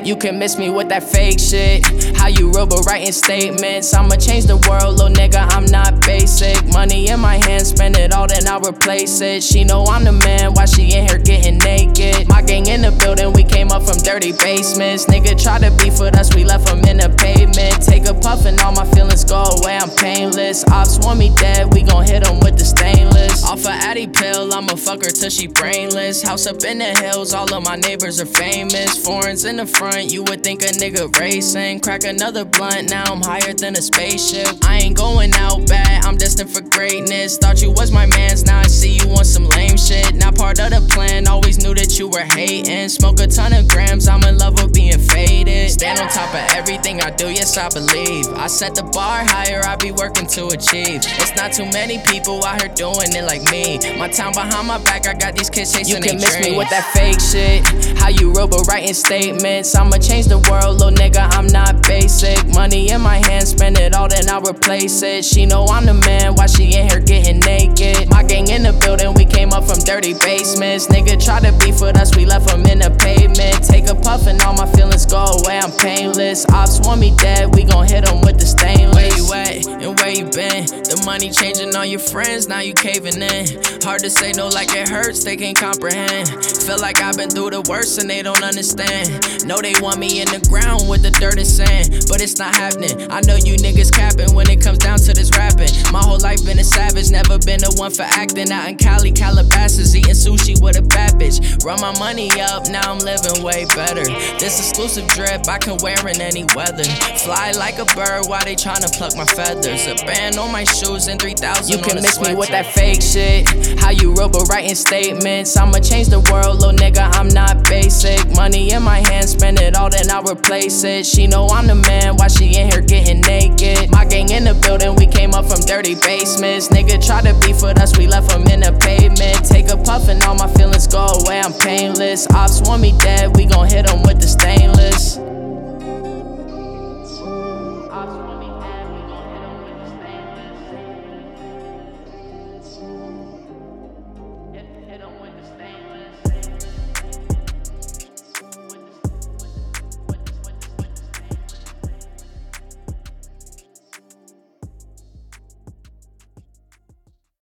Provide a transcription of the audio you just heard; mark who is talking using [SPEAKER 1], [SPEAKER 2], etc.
[SPEAKER 1] You can miss me with that fake shit. How you robo writing statements? I'ma change the world, little nigga, I'm not basic. Money in my hand, spend it all, then I'll replace it. She know I'm the man, why she in here getting naked? My gang in the building, we came up from dirty basements. Nigga try to beef with us, we left him in the pavement. Take a puff and all my feelings go away, I'm painless. Ops want me dead, we gon' hit him with the stainless. Off a Addy pill, I'ma fuck her till she brainless. House up in the hills, all of my neighbors are famous. Foreigns in the front, you would think a nigga racing. Crack another blunt, now I'm higher than a spaceship. I ain't going out bad, I'm destined for greatness. Thought you was my mans, now I see you on some lame shit. Not part of the plan, always knew that you were hating. Smoke a ton of grams, I'm in love with being faded. Stand on top of everything I do, yes I believe. I set the bar higher, I be working to achieve. It's not too many people out here doing it like me. My town behind my back, I got these kids chasing their dreams. You can miss me with that fake shit. How you robo writing statements? I'ma change the world, little nigga, I'm not basic. Money in my hand, spend it all, then I'll replace it. She know I'm the man, why she in here getting naked? My gang in the building, we came up from dirty basements. Nigga try to beef with us, we left him in the pavement. Take a puff and all my feelings go away, I'm painless. Ops want me dead, we gon' hit him with the stainless. Where you at and where you been? The money changing all your friends, now you caving in. Hard to say no like it hurts, they can't comprehend. Feel like I've been through the worst and they don't understand. Know they want me in the ground with the dirt and sand, but it's not happening. I know you niggas capping when it comes down to this rapping. My whole life been a savage, never been the one for acting. Out in Cali, Calabasas, eating sushi with a bad bitch. Run my money up, now I'm living way better. This exclusive drip I can wear in any weather. Fly like a bird while they tryna pluck my feathers. A band on my shoes and 3,000
[SPEAKER 2] You
[SPEAKER 1] on
[SPEAKER 2] can
[SPEAKER 1] a
[SPEAKER 2] miss me with
[SPEAKER 1] sweatshirt.
[SPEAKER 2] that fake shit. How you robo writing statements? I'ma change the world, little nigga, I'm not basic. Money in my hand, spend it all, then I'll replace it. She know I'm the man, why she in here getting naked? My gang in the building, we came up from dirty basements. Nigga try to beef with us, we left him in the pavement. Take a puff and all my feelings go away, I'm painless. Ops want me dead, we gon' hit him with the stainless.